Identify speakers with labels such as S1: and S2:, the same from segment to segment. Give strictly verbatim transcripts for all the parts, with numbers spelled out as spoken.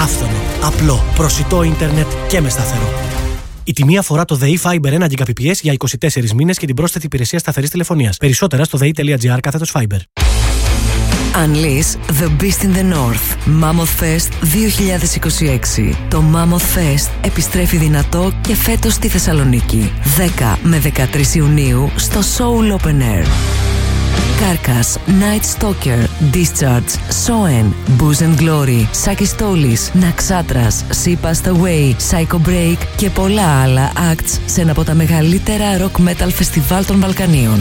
S1: άφθονο, απλό, προσιτό ίντερνετ και με σταθερό. Η τιμή αφορά το ΔΕΗ Fiber ένα τζι μπι πι ες για είκοσι τέσσερις μήνες και την πρόσθετη υπηρεσία σταθερής τηλεφωνίας. Περισσότερα στο δei.gr κάθετος Fiber.
S2: Unleash the Beast in the North. Mammoth Fest δύο χιλιάδες είκοσι έξι. Το Mammoth Fest επιστρέφει δυνατό και φέτος στη Θεσσαλονίκη. δέκα με δεκατρείς Ιουνίου στο Soul Open Air. Carcass, Night Stalker, Discharge, Soen, Booze and Glory, Sakis Tolis, Naxatras, She Passed Away, Psycho Break και πολλά άλλα acts σε ένα από τα μεγαλύτερα rock metal φεστιβάλ των Βαλκανίων.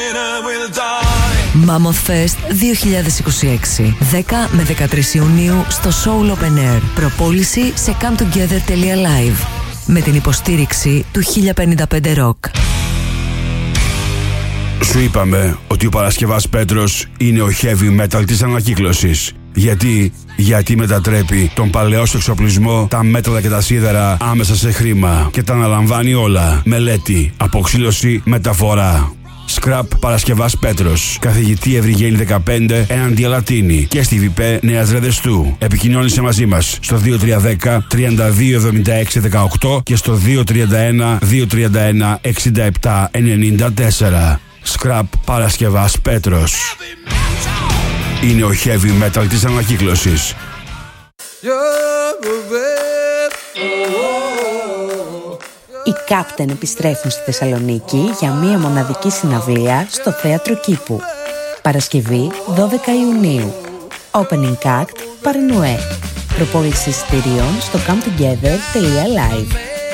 S2: Mammoth Fest δύο χιλιάδες είκοσι έξι, δέκα με δεκατρείς Ιουνίου στο Soul Open Air. Προπόληση σε come together dot live με την υποστήριξη του χίλια πενήντα πέντε Rock.
S3: Σου είπαμε ότι ο Παρασκευάς Πέτρος είναι ο heavy metal της ανακύκλωσης. Γιατί, γιατί μετατρέπει τον παλαιό σου εξοπλισμό, τα μέταλλα και τα σίδερα άμεσα σε χρήμα και τα αναλαμβάνει όλα. Μελέτη, αποξήλωση, μεταφορά. Scrap Παρασκευάς Πέτρος. Καθηγητή Ευρυγένη δεκαπέντε έναντι Αλατίνη και στη ΒΙΠΕ Νέας Ρεδεστού. Επικοινώνησε μαζί μας στο δύο τρία ένα μηδέν τριάντα δύο εβδομήντα έξι δεκαοκτώ και στο δύο τρία ένα δύο τρία ένα εξήντα επτά ενενήντα τέσσερα. Scrap Παρασκευάς Πέτρος. Είναι ο heavy metal της ανακύκλωσης.
S4: Οι Captain επιστρέφουν στη Θεσσαλονίκη για μία μοναδική συναυλία στο Θέατρο Κήπου. Παρασκευή δώδεκα Ιουνίου. Opening Act Παρνουέ. Προπόληση εισιτηρίων στο come together dot live.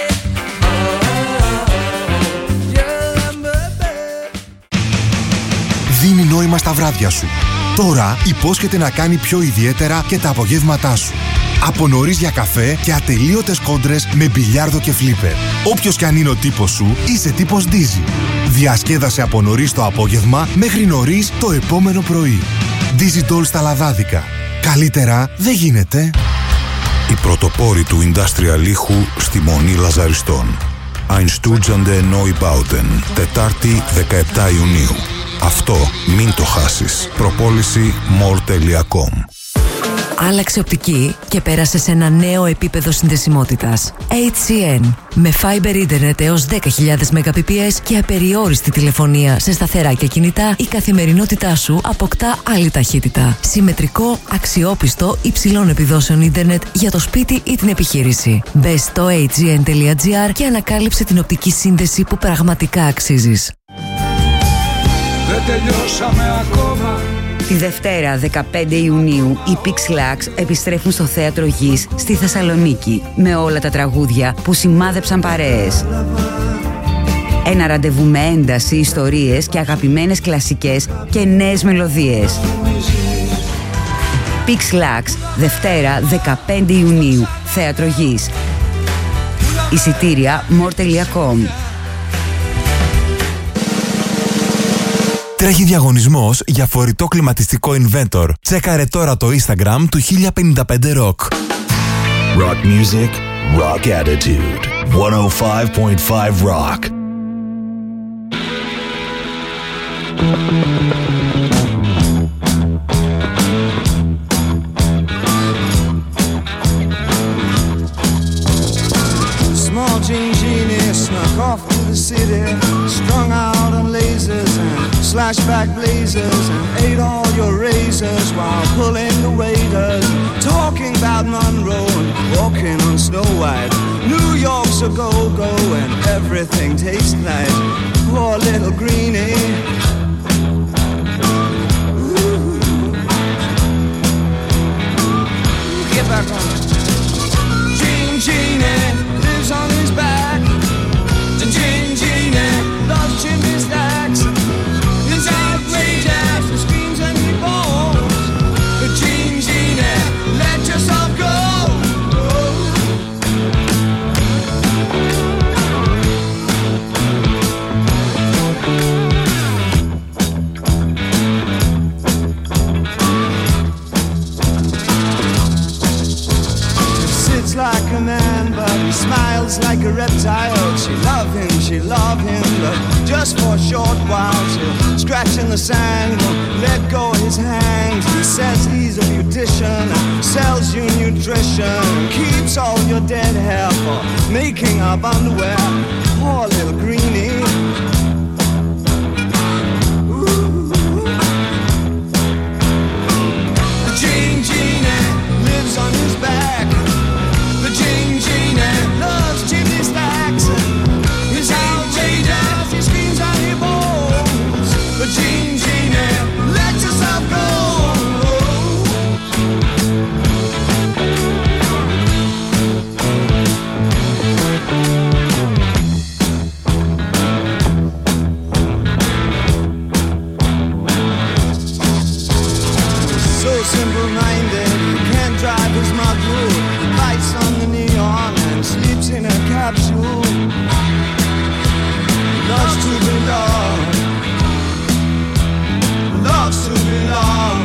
S5: Δίνει νόημα στα βράδια σου. Τώρα υπόσχεται να κάνει πιο ιδιαίτερα και τα απογεύματά σου. Από νωρίς για καφέ και ατελείωτες κόντρες με μπιλιάρδο και φλίπερ. Όποιος κι αν είναι ο τύπος σου, είσαι τύπος Dizzy. Διασκέδασε από νωρίς το απόγευμα μέχρι νωρίς το επόμενο πρωί. Dizzy Doll στα Λαδάδικα. Καλύτερα δεν γίνεται.
S6: Οι πρωτοπόροι του industrial ήχου στη Μονή Λαζαριστών. Einstürzende Neubauten. Τετάρτη δεκαεπτά Ιουνίου. Αυτό μην το χάσεις. Προπόληση more τελεία com.
S2: Άλλαξε οπτική και πέρασε σε ένα νέο επίπεδο συνδεσιμότητας. έιτς σι εν. Με Fiber Internet έως δέκα χιλιάδες Mbps και απεριόριστη τηλεφωνία σε σταθερά και κινητά, η καθημερινότητά σου αποκτά άλλη ταχύτητα. Συμμετρικό, αξιόπιστο, υψηλών επιδόσεων ίντερνετ για το σπίτι ή την επιχείρηση. Μπες στο έιτς τζι εν τελεία τζι άρ και ανακάλυψε την οπτική σύνδεση που πραγματικά αξίζεις.
S7: Δεν τελειώσαμε ακόμα.
S8: Τη Δευτέρα δεκαπέντε Ιουνίου οι Pixlax επιστρέφουν στο Θέατρο Γης στη Θεσσαλονίκη με όλα τα τραγούδια που σημάδεψαν παρέες. Ένα ραντεβού με ένταση, ιστορίες και αγαπημένες κλασικές και νέες μελωδίες. Pixlax, Δευτέρα δεκαπέντε Ιουνίου, Θέατρο Γης. Εισιτήρια more τελεία com.
S5: Τρέχει διαγωνισμός για φορητό κλιματιστικό Inventor. Τσέκαρε τώρα το Instagram του χίλια πενήντα πέντε Rock.
S9: Rock music, rock attitude. εκατόν πέντε κόμμα πέντε Rock.
S7: Small jean genie snuck off to the city, strung out on lasers and slashback blazers, and ate all your razors while pulling the waiters, talking about Monroe and walking on Snow White. New York's a go-go and everything tastes nice. Poor little greenie. Ooh. Get back on it. Jean Genie lives on his back. And Jean Genie loves chimney stacks. It's outrageous, it screams and he balls. But Jean Genie, let yourself go. He sits like a man, but he smiles like a reptile. She love him, she love him, but just for a short while. She'll scratch in the sand, let go of his hand. He says he's a beautician, sells you nutrition, keeps all your dead hair for making up underwear. Poor little greenie. Gene Genie lives on his back. The Gene Genie loves chimney stacks. He's outrageous, he screams out he bones. The Gene Genie, let yourself go. Simple-minded, he can't drive his Magoo. Lights on the neon and sleeps in a capsule. Loves to belong, loves to belong.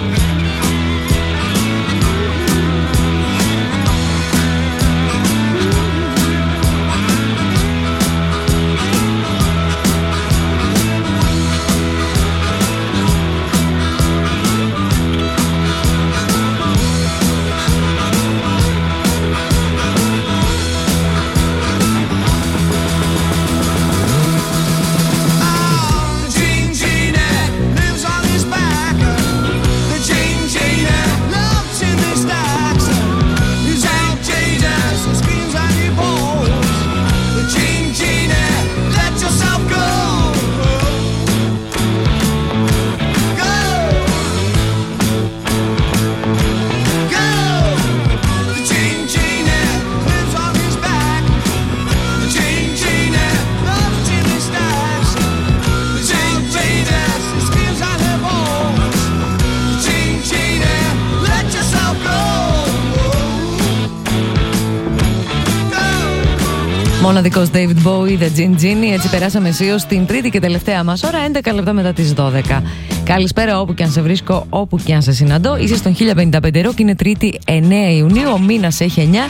S10: Μοναδικός David Bowie, The Gin Genie. Έτσι περάσαμε αισίως στην τρίτη και τελευταία μας ώρα, έντεκα λεπτά μετά τις δώδεκα. Καλησπέρα όπου και αν σε βρίσκω, όπου και αν σε συναντώ. Είσαι στον χίλια πενήντα πέντε Rock, είναι Τρίτη εννέα Ιουνίου, ο μήνας έχει εννιά.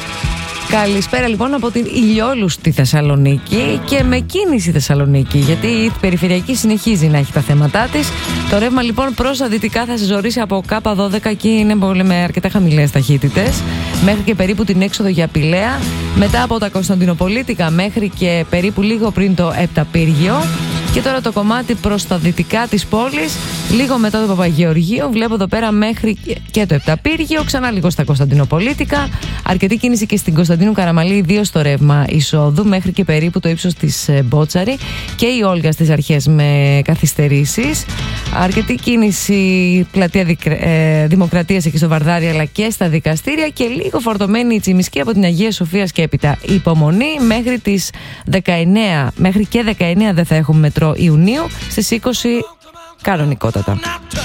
S10: Καλησπέρα λοιπόν από την ηλιόλου στη Θεσσαλονίκη και με κίνηση Θεσσαλονίκη, γιατί η περιφερειακή συνεχίζει να έχει τα θέματά της. Το ρεύμα λοιπόν προς τα δυτικά θα συζωρίσει από Κάπα δώδεκα και είναι πολύ με αρκετά χαμηλές ταχύτητες, μέχρι και περίπου την έξοδο για Πηλαία, μετά από τα Κωνσταντινοπολίτικα μέχρι και περίπου λίγο πριν το Επταπύργιο. Και τώρα το κομμάτι προς τα δυτικά της πόλης, λίγο μετά το Παπαγεωργείο, βλέπω εδώ πέρα μέχρι και το Επταπύργιο, ξανά λίγο στα Κωνσταντινοπολίτικα. Αρκετή κίνηση και στην Κωνσταντίνου Καραμαλή, ιδίως στο ρεύμα εισόδου, μέχρι και περίπου το ύψος της Μπότσαρη και η Όλγα στις αρχές με καθυστερήσεις. Αρκετή κίνηση πλατεία Δημοκρατίας εκεί στο Βαρδάρι, αλλά και στα δικαστήρια, και λίγο φορτωμένη η Τσιμισκή από την Αγία Σοφίας και έπειτα. Υπομονή μέχρι τις δεκαεννέα, μέχρι και δεκαεννέα δεν θα έχουμε μετρό Ιουνίου, στις είκοσι κανονικότατα.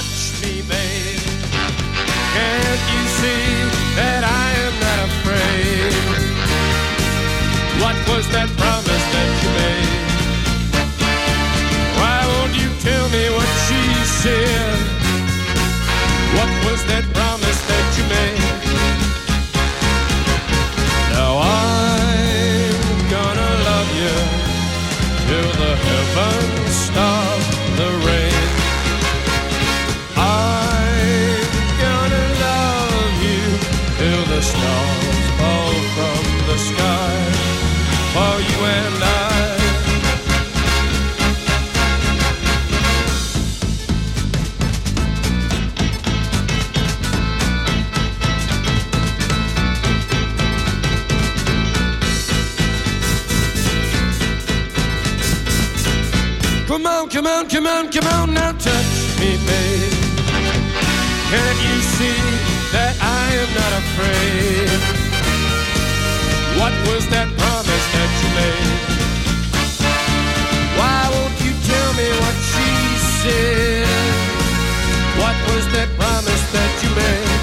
S11: Stop the rain. I'm gonna love you till the stars fall from the sky for you and I. Come on, come on, come on, come on, now touch me, babe. Can't you see that I am not afraid? What was that promise that you made? Why won't you tell me what she said? What was that promise that you made?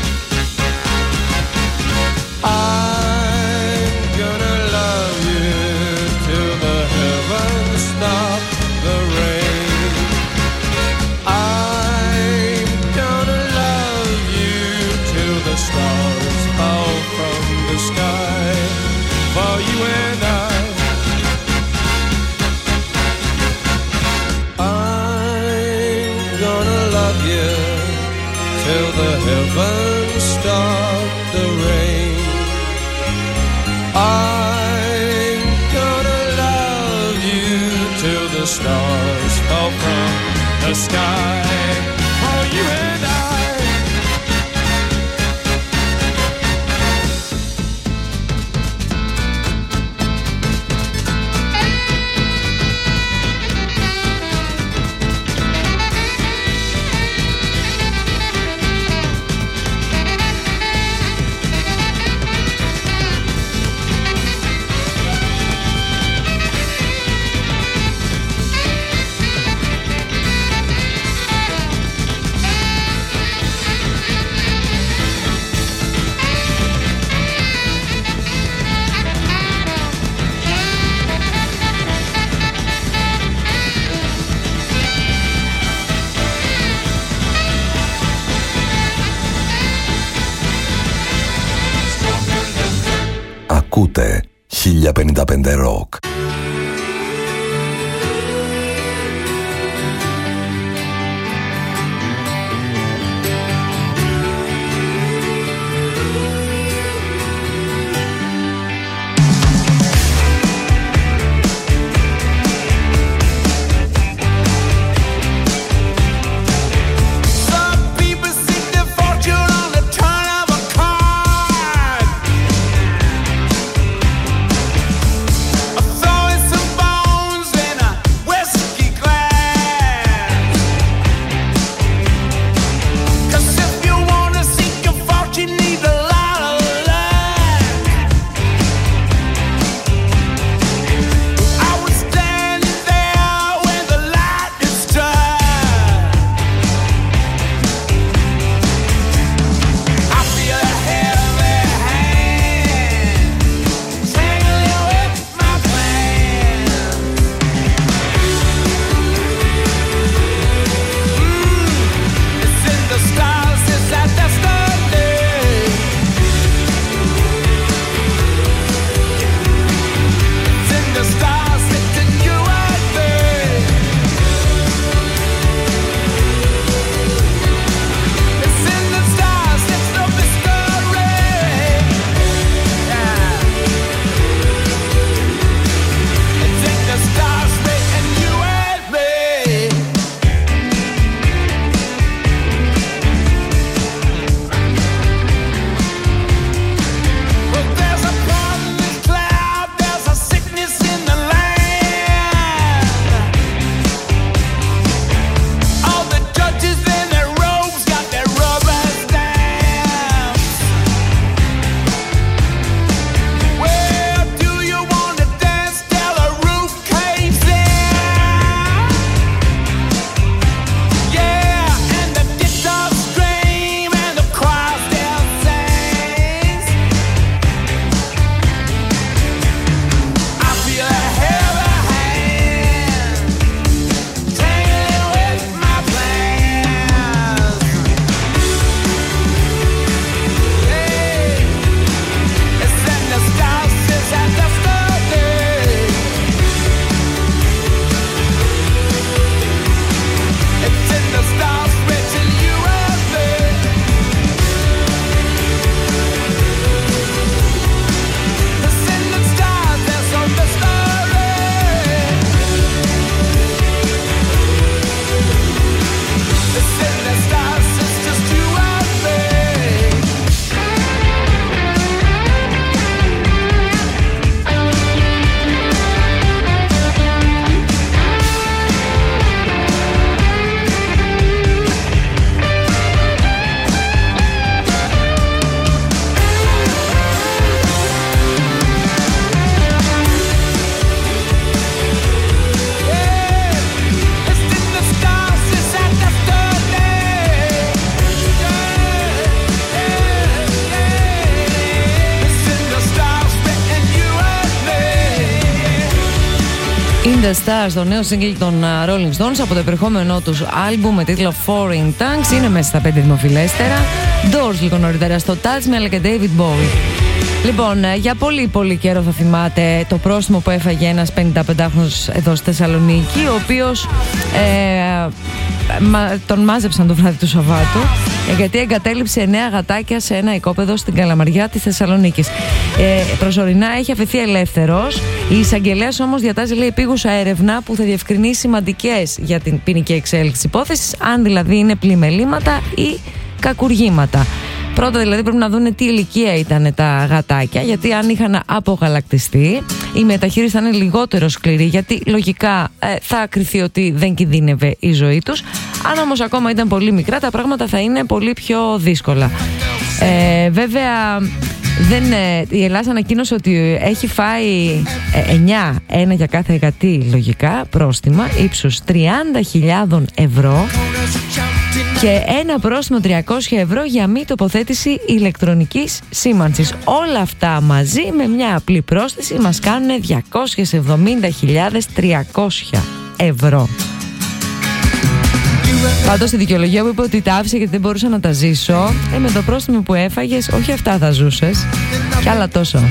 S11: I'm gonna love you till the heavens stop the rain. I'm gonna love you till the stars fall from the sky for you and I.
S12: Ακούτε χίλια πενήντα πέντε Rock.
S10: In the Stars, το νέο single των Rolling Stones από το επερχόμενό τους άλμπουμ με τίτλο Foreign Tongues, είναι μέσα στα πέντε δημοφιλέστερα. Doors λίγο νωρίτερα στο Touch Me, αλλά και David Bowie. Λοιπόν, για πολύ πολύ καιρό θα θυμάται το πρόστιμο που έφαγε ένας πενηνταπεντάχρονος εδώ στη Θεσσαλονίκη, ο οποίος ε, μα, τον μάζεψαν το βράδυ του Σαββάτου γιατί εγκατέλειψε εννέα γατάκια σε ένα οικόπεδο στην Καλαμαριά της Θεσσαλονίκης. Ε, προσωρινά έχει αφαιθεί ελεύθερος. Η εισαγγελέας όμως διατάζει, λέει, επίγουσα έρευνα που θα διευκρινίσει σημαντικές για την ποινική εξέλιξη της υπόθεσης, αν δηλαδή είναι πλημελήματα ή κακουργήματα. Πρώτα δηλαδή πρέπει να δουν τι ηλικία ήταν τα γατάκια, γιατί αν είχαν απογαλακτιστεί η μεταχείριση θα είναι λιγότερο σκληρή, γιατί λογικά ε, θα κριθεί ότι δεν κινδύνευε η ζωή τους. Αν όμως ακόμα ήταν πολύ μικρά, τα πράγματα θα είναι πολύ πιο δύσκολα. Ε, βέβαια δεν, ε, η Ελλάδα ανακοίνωσε ότι έχει φάει ε, εννιά, ένα για κάθε γατί λογικά, πρόστιμα ύψους τριάντα χιλιάδες ευρώ και ένα πρόστιμο τριακόσια ευρώ για μη τοποθέτηση ηλεκτρονικής σήμανσης. Όλα αυτά μαζί με μια απλή πρόσθεση μας κάνουν διακόσιες εβδομήντα χιλιάδες τριακόσια ευρώ. Πάντως η δικαιολογία που είπε ότι τα άφησε γιατί δεν μπορούσα να τα ζήσω, ε, με το πρόστιμο που έφαγες, όχι αυτά θα ζούσες, κι άλλα τόσο.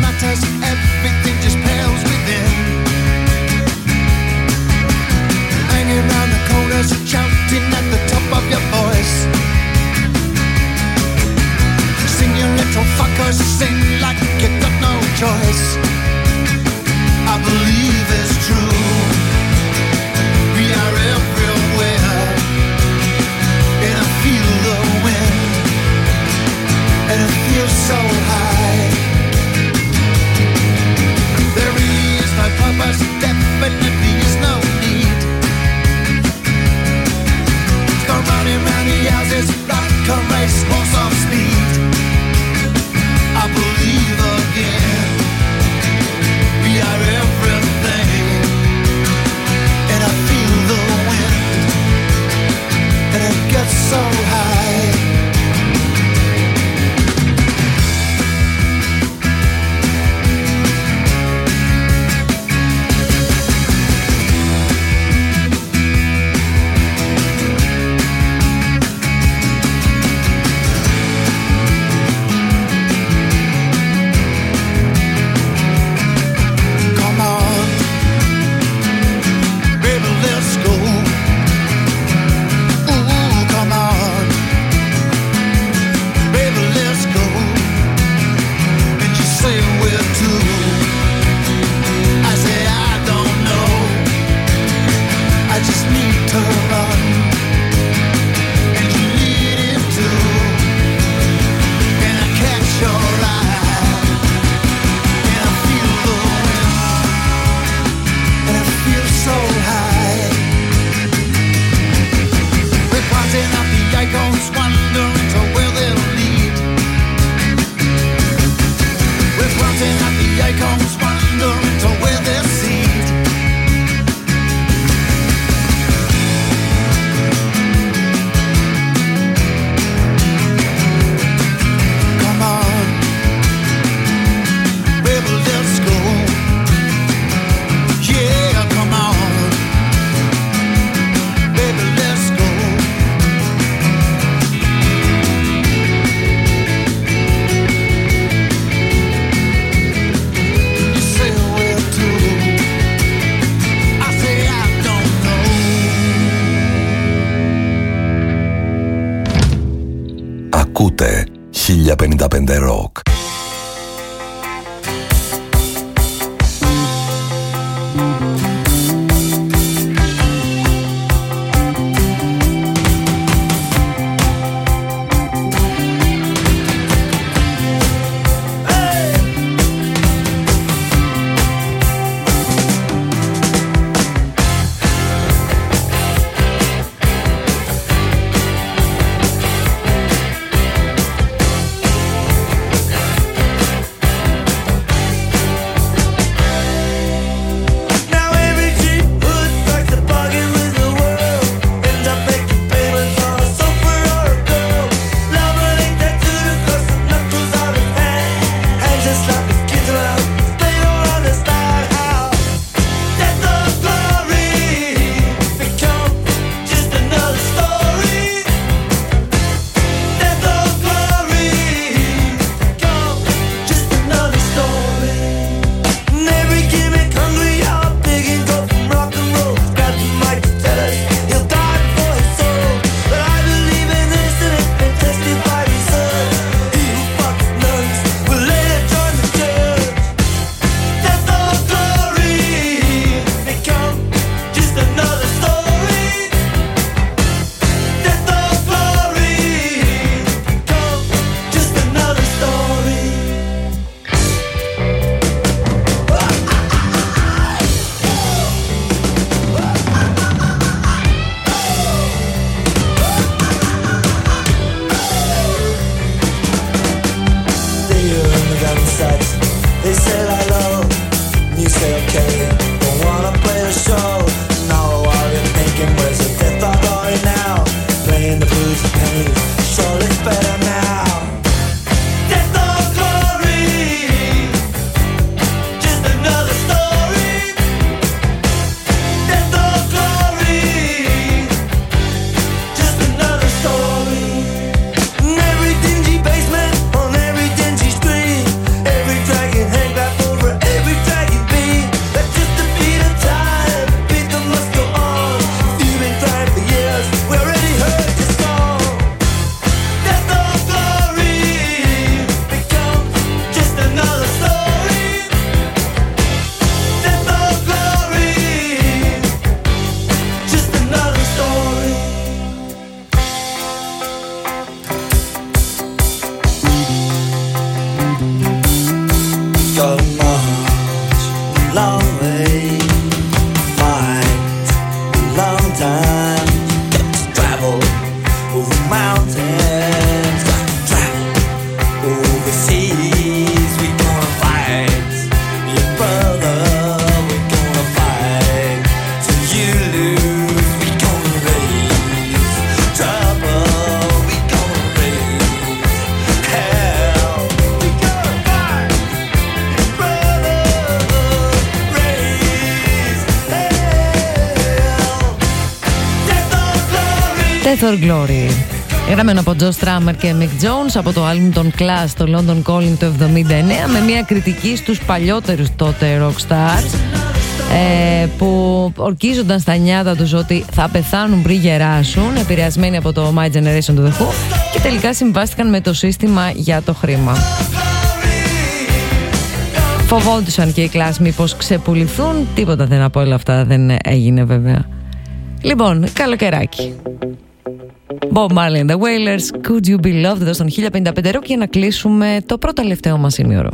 S7: Shouting at the top of your voice, sing your little fuckers, sing like you got no choice. I believe it's true, we are everywhere, and I feel the wind, and it feels so high. There really is no purpose, definitely is no need. Running round the houses like a racehorse of speed. I believe again, we are everything, and I feel the wind, and it gets so high.
S12: Ακούτε χίλια πενήντα πέντε Rock.
S10: Death or Glory. Γραμμένο από Joe Strummer και Mick Jones από το άλμπουμ των Clash, το London Calling του εβδομήντα εννέα, με μια κριτική στους παλιότερους τότε rockstars ε, που ορκίζονταν στα νιάτα τους ότι θα πεθάνουν πριν γεράσουν, επηρεασμένοι από το My Generation του The Who, και τελικά συμβάστηκαν με το σύστημα για το χρήμα. Φοβόντουσαν και οι Clash μήπως ξεπουληθούν. Τίποτα δεν από όλα αυτά δεν έγινε βέβαια. Λοιπόν, καλοκαιράκι. Bob Marley and the Wailers, Could You Be Loved, εδώ στον χίλια πενήντα πέντε Rock, για να κλείσουμε το πρώτο τελευταίο μας ημίωρο.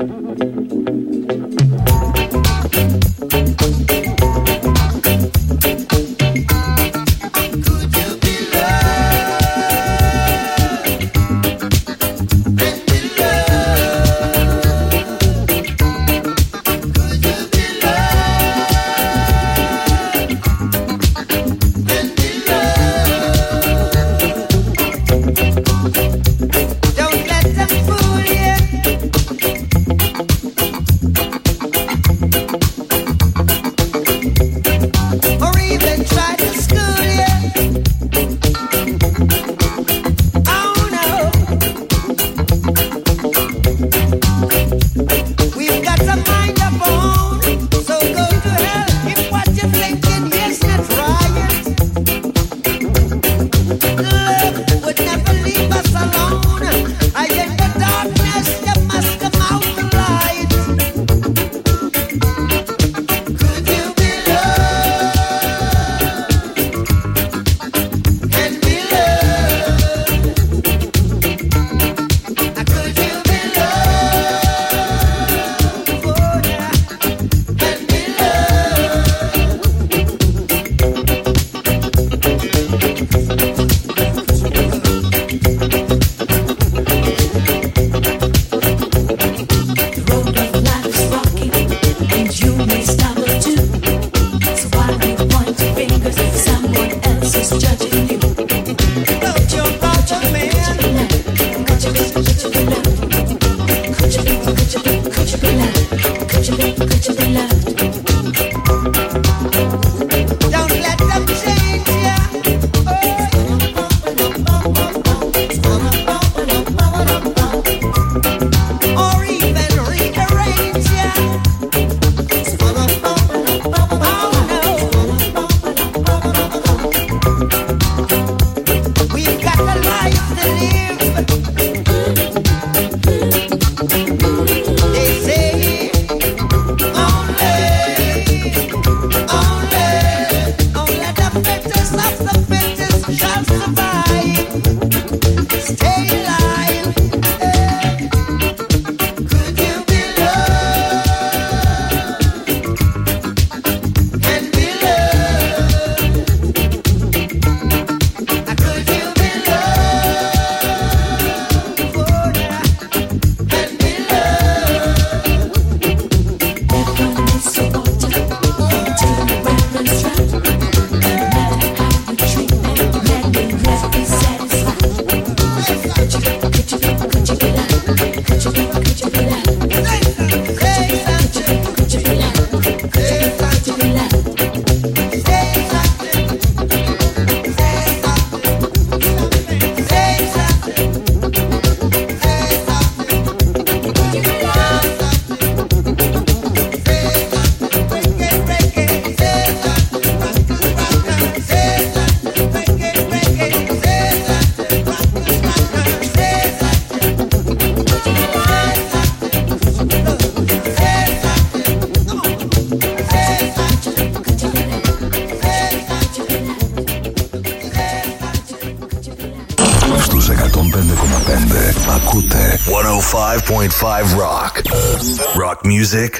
S9: εκατόν πέντε κόμμα πέντε Rock. Rock music.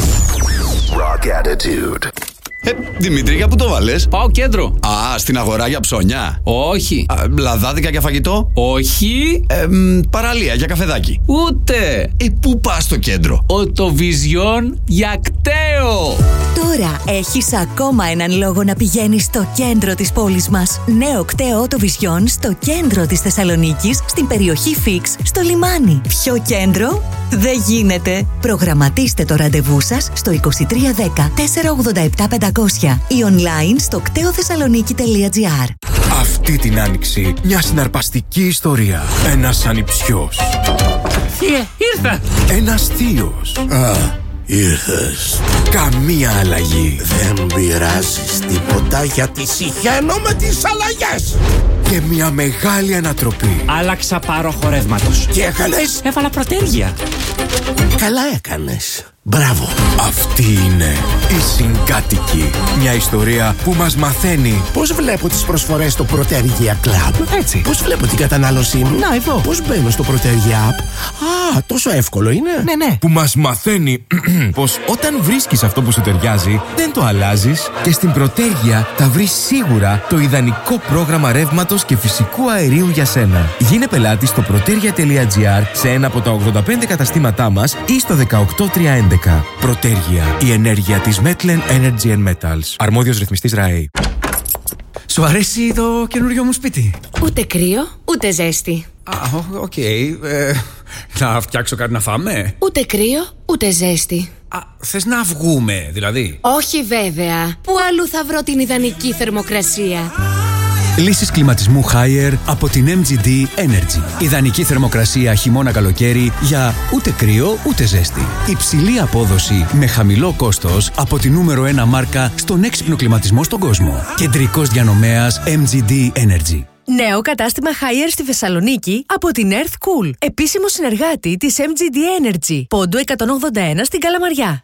S9: Rock attitude.
S13: Ε, Δημήτρη, για πού το βάλες?
S14: Πάω κέντρο.
S13: Α, στην αγορά για ψώνια.
S14: Όχι.
S13: Α, λαδάδικα για φαγητό.
S14: Όχι.
S13: Ε, μ, παραλία για καφεδάκι.
S14: Ούτε.
S13: Ε, πού πας στο κέντρο?
S14: Οτοβιζιόν για κταίο.
S15: Τώρα έχεις ακόμα έναν λόγο να πηγαίνεις στο κέντρο της πόλης μας. Νέο κταίο Οτοβιζιόν στο κέντρο της Θεσσαλονίκης, στην περιοχή Φίξ, στο λιμάνι. Ποιο κέντρο? Δεν γίνεται. Προγραμματίστε το ραντεβού σας στο είκοσι τρία δέκα τετρακόσια ογδόντα επτά πεντακόσια ή online στο κτέο θεσσαλονίκη τελεία τζι άρ.
S3: Αυτή
S16: αυτή την άνοιξη μια συναρπαστική ιστορία. Ένας ανιψιός.
S17: Θεία, ήρθα!
S16: Ένας θείος.
S18: Α, ήρθες.
S16: Καμία αλλαγή.
S18: Δεν πειράζεις τίποτα γιατί συχαίνω με τις αλλαγές.
S16: Και μια μεγάλη ανατροπή.
S17: Άλλαξα πάροχο ρεύματος.
S18: Τι έκανες?
S17: Έβαλα προτέρια.
S18: Καλά έκανες. Μπράβο.
S16: Αυτή είναι η Συγκάτοικοι. Μια ιστορία που μας μαθαίνει
S18: πώς βλέπω τις προσφορές στο Protergia Club.
S16: Έτσι.
S18: Πώς βλέπω την κατανάλωσή μου.
S16: Να, εδώ.
S18: Πώς μπαίνω στο Protergia App. Α, τόσο εύκολο είναι.
S16: Ναι, ναι. Που μας μαθαίνει πως όταν βρίσκεις αυτό που σου ταιριάζει, δεν το αλλάζεις και στην Protergia θα βρεις σίγουρα το ιδανικό πρόγραμμα ρεύματος και φυσικού αερίου για σένα. Γίνε πελάτη στο protergia.gr σε ένα από τα ογδόντα πέντε καταστήματά μας ή στο δεκαοκτώ τριακόσια έντεκα. Protergia, η ενέργεια της Metlen Energy and Metals. Αρμόδιος ρυθμιστής ΡΑΕ.
S19: Σου αρέσει το καινούριο μου σπίτι?
S20: Ούτε κρύο, ούτε ζέστη.
S19: Α, οκ. Okay. Ε, να φτιάξω κάτι να φάμε?
S20: Ούτε κρύο, ούτε ζέστη.
S19: Α, θες να βγούμε, δηλαδή?
S20: Όχι βέβαια. Πού αλλού θα βρω την ιδανική θερμοκρασία?
S19: Λύσεις κλιματισμού Haier από την εμ τζι ντι Energy. Ιδανική θερμοκρασία χειμώνα-καλοκαίρι για ούτε κρύο ούτε ζέστη. Υψηλή απόδοση με χαμηλό κόστος από τη νούμερο ένα μάρκα στον έξυπνο κλιματισμό στον κόσμο. Κεντρικός διανομέας εμ τζι ντι Energy.
S21: Νέο κατάστημα Haier στη Θεσσαλονίκη από την Earth Cool. Επίσημο συνεργάτη της εμ τζι ντι Energy. Πόντου εκατόν ογδόντα ένα στην Καλαμαριά.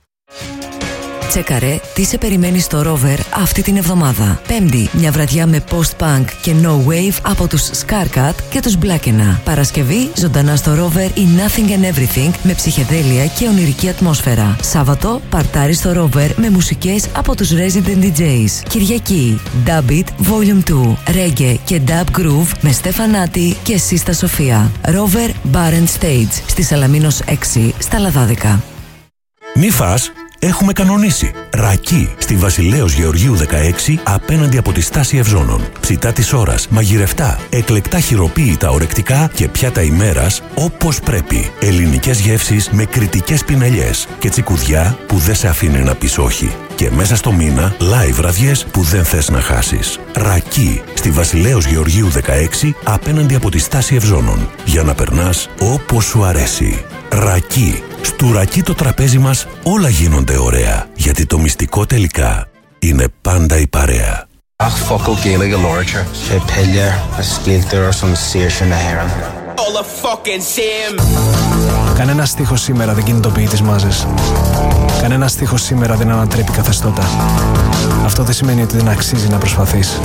S2: Τσέκαρε τι σε περιμένει στο Rover αυτή την εβδομάδα. Πέμπτη, μια βραδιά με post-punk και no wave από τους Scarcat και τους Blackened. Παρασκευή, ζωντανά στο Rover η Nothing and Everything με ψυχεδέλεια και ονειρική ατμόσφαιρα. Σάββατο, παρτάρι στο Rover με μουσικές από τους Resident ντι τζέις. Κυριακή, Dub It Volume δύο, Reggae και Dub Groove με Στεφανάτη και Σίστα Σοφία. Rover Bar and Stage στη Σαλαμίνος έξι στα Λαδάδικα.
S22: Μη φας, έχουμε κανονίσει. Ρακί στη Βασιλέως Γεωργίου δεκαέξι απέναντι από τη στάση Ευζώνων. Ψητά της ώρας, μαγειρευτά, εκλεκτά χειροποίητα ορεκτικά και πιάτα ημέρας όπως πρέπει. Ελληνικές γεύσεις με κριτικές πινελιές και τσικουδιά που δεν σε αφήνει να πεις όχι. Και μέσα στο μήνα, live βραδιές που δεν θες να χάσεις. Ρακί στη Βασιλέως Γεωργίου δεκαέξι απέναντι από τη στάση Ευζώνων. Για να περνάς όπως σου αρέσει. Ρακί. Στου Ρακί το τραπέζι μας όλα γίνονται ωραία. Γιατί το μυστικό τελικά είναι πάντα η παρέα.
S23: Ach, fuck okay, like a lorcher. A pillar, a skelter or some searching a heron.
S24: All the fucking same.
S1: Κανένα στίχος σήμερα δεν κινητοποιεί τις μάζες. Κανένα στίχος σήμερα δεν ανατρέπει καθεστώτα. Αυτό δεν σημαίνει ότι δεν αξίζει να προσπαθείς.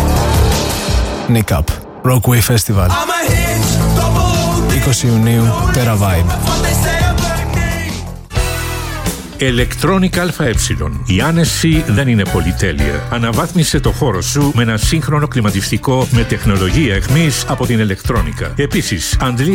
S1: Nick Up, Rockway Festival. είκοσι Ιουνίου, Terra Vibe.
S25: Electronic ΑΕ. Η άνεση δεν είναι πολυτέλεια. Αναβάθμισε το χώρο σου με ένα σύγχρονο κλιματιστικό με τεχνολογία αιχμής από την Electronica. Επίσης, αντλεί